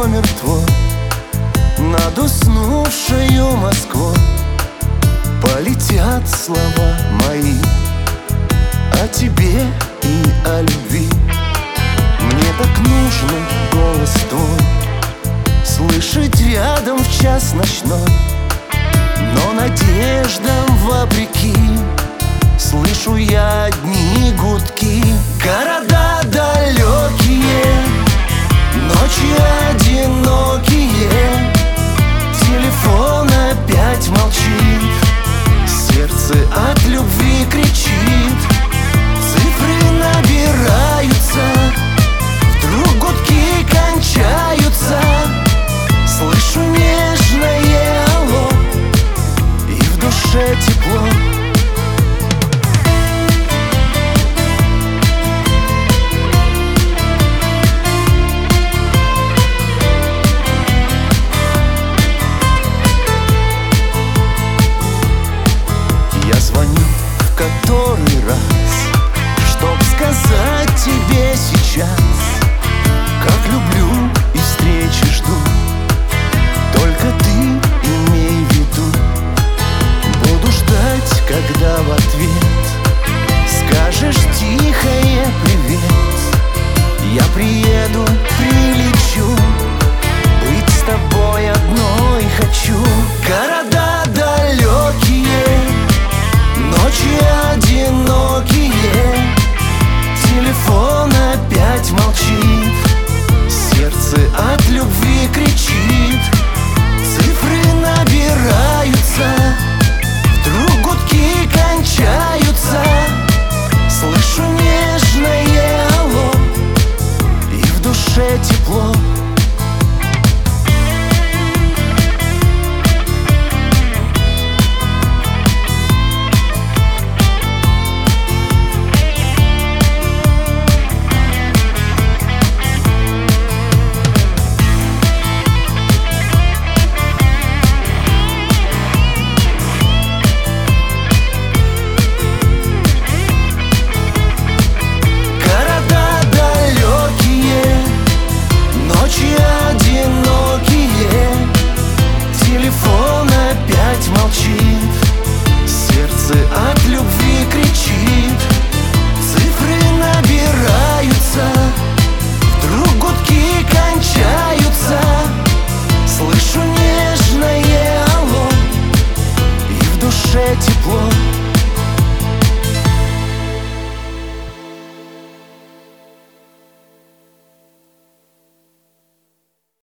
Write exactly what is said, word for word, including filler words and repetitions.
номер твой над уснувшею Москвой. Полетят слова мои о тебе и о любви. Мне так нужен голос твой слышать рядом в час ночной. Но надеждам вопреки слышу я одни гудки. Города далекие, ночи одинокие, телефон опять молчит, сердце от любви кричит. Цифры набираются, вдруг гудки кончаются. Слышу нежное алло, и в душе тепло. Я звоню в который раз, чтоб сказать тебе сейчас, как люблю и встречи жду. Только ты имей в виду, буду ждать, когда в ответ скажешь тихое привет. Я приеду, прилечу, быть с тобой одной хочу. Города далекие, ночи одинокие, телефон опять молчит, сердце от любви кричит. Цифры набираются, вдруг гудки кончаются. Слышу нежное алло, и в душе тепло. Телефон опять молчит, сердце от любви кричит.